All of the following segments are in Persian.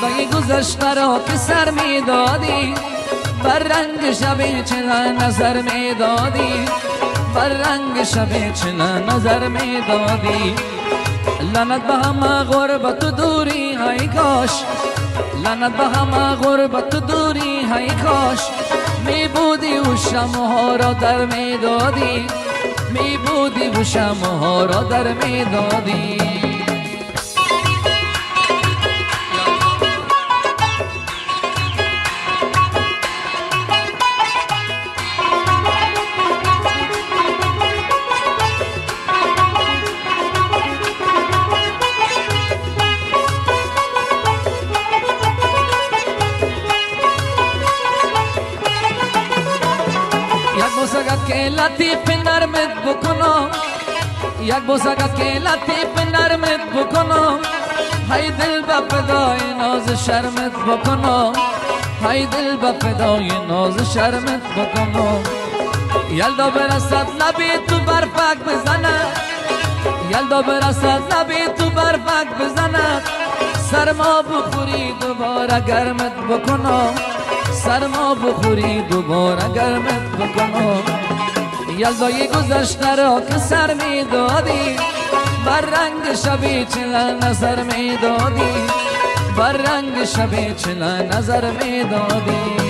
یلدای گذشته را که سر می دادی، بر رنگ شب چلا نظر می دادی، بر رنگ شب چلا نظر می دادی. لعنت به همه غربت و دوری های کاش، لعنت به همه غربت و دوری های کاش، می بودی و شمعها را در می دادی، می بودی و شمعها را در می دادی. بوسگت که لطیف نرمت بکنم، یک بوسگت که لطیف نرمت بکنم، های دل با فدای ناز شرمت بکنم، های دل با فدای ناز شرمت بکنم. یلدا برسد لبی تو برفک بزند، یلدا برسد لبی تو برفک بزند، سرما بخوری دوباره گرمت بکنم، سرما بخوری دوباره گرمت بکنم. یلدای گذشته را که سر می دادی، بر رنگ شبی چلا نظر می دادی، بر رنگ شبی چلا نظر می دادی.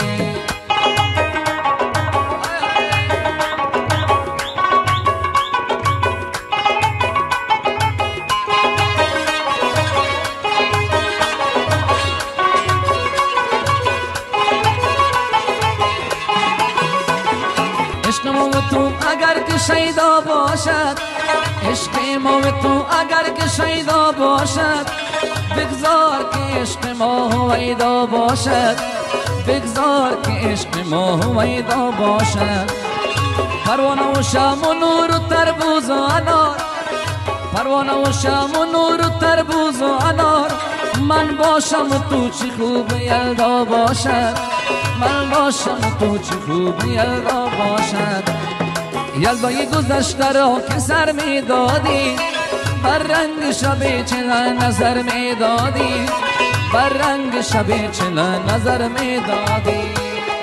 عشق ما و تو اگر که شیدا باشد، عشق ما و تو اگر که شیدا باشد، بگذار که عشق ما هویدا باشد، بگذار که عشق ما هویدا باشد. پروانه و شم و نور و تربوز و انار، پروانه و شم و نور و تربوز و انار، من باشم و تو چی خوب یلدا باشد، من باشم و تو چی خوب یلدا باشد. یلدای گذشته را که سر می دادی، بر رنگ شب چلا نظر می دادی، بر رنگ شب چلا نظر می دادی.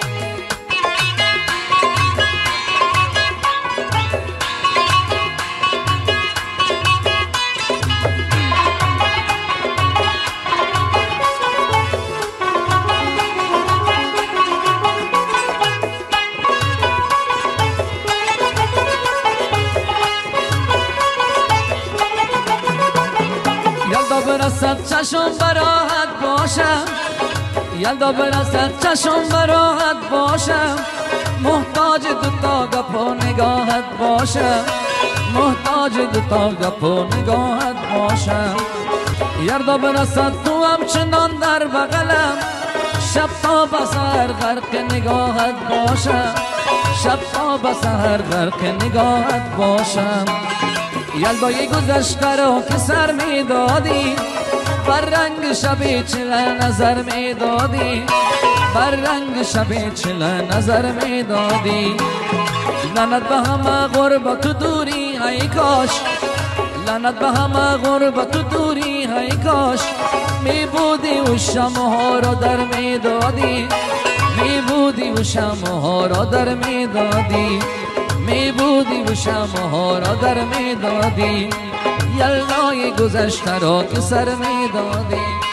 یلدا برسد چشم براحت باشم، یلدا برسد چشم براحت باشم، محتاج دوتا گپ و نگاهت باشم، محتاج دوتا گپ و نگاهت باشم. یلدا برسد تو همچنان در بغلم، شب تا به سحر غرق نگاهت باشم، شب تا به سحر غرق نگاهت باشم. یلدای گذشته را که سر می دادی، بر رنگ شب چلا نظر می دادی، بر رنگ شب چلا نظر می دادی. لعنت به همه غربت و دوری های کاش، لعنت به همه غربت و دوری های کاش، می بودی و شمعها را در می دادی، می بودی و شمعها را در می دادی، می بودی و شمعها را در می دادی. یلدای گذشته را که سر می دادی.